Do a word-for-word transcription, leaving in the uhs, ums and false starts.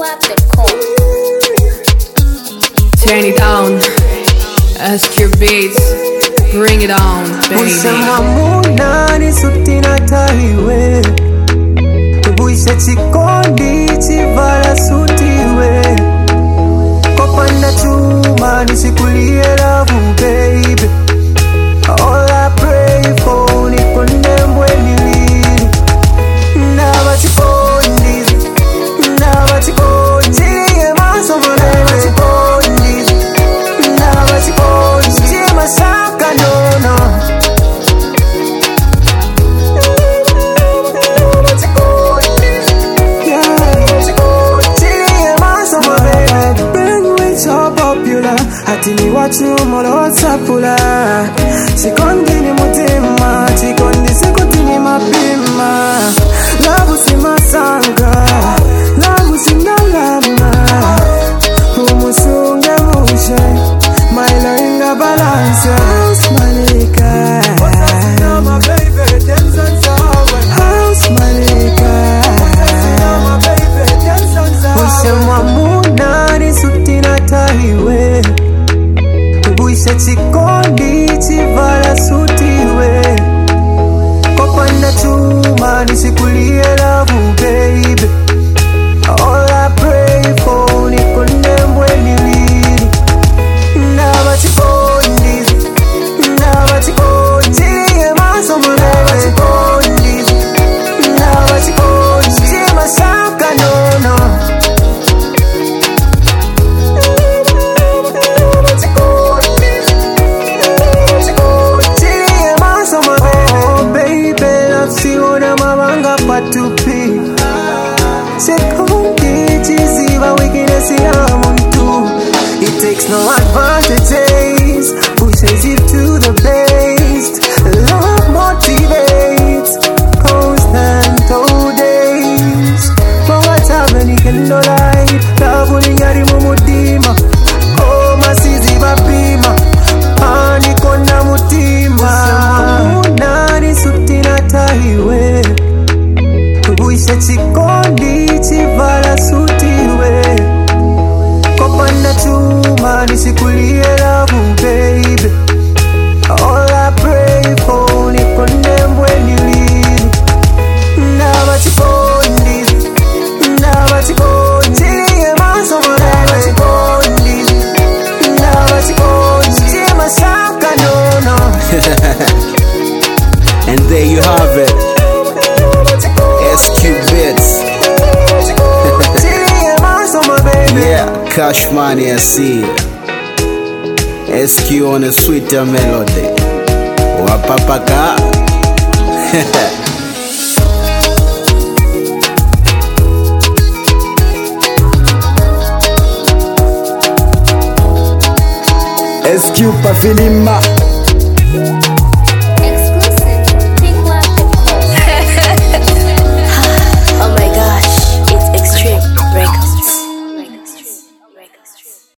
Turn it on, S Q Beats, bring it on, baby. Usema muna ni suti na tahiwe, ubuishe chikondi chivala sutiwe. Kopanda chuma nisikulie love baby. All I pray for ni kondembwe nilili. Naba chikondi, naba chikondi, chilie maso manebe chikondi. Naba chikondi, chilie masaka nono. Naba chikondi, yeah, chikondi, chilie maso manebe. Bring me so popular, hati ni watu molo sapula. Chikondi ni mutima, chikondi sikuti ni mapima. Labu si masanga, labu si ngalama. Umusunge mushe, mailo inga balance. House malika, house malika. Usema muna ni suti na tahiwe, ubuishe chikondi chivala sutiwe. Kopanda chuma nisikulie love baby. All I pray for ni kondembwe nilili. Naba chikondi, naba chikondi, chilie maso manebe chikondi. Naba chikondi, chilie masaka nono. Naba chikondi, naba chikondi, chilie maso manebe. Oh baby, nafsiona mabanga patupi. Chikondi chiziba weakness ya muntu. It takes no advantages, pushes you to the best. Love motivates, constant all days. But what's happening in no light? Love will yari mumutima. Koma siziba pima, paniko na mutima. Muna ni suti na tahiwe, ubuishe chikondi chivala sutiwe. Kopanda chuma nisikulie love baby. All I pray for ni kondembwe nilili. Naba chikondi, naba chikondi, chilie maso manebe chikondi. Naba chikondi, chilie masaka nono. And there you have it, S Q Beats. Yeah, Cash Money I see. S Q on a sweeter melody. Wapapaka. S Q pa filima.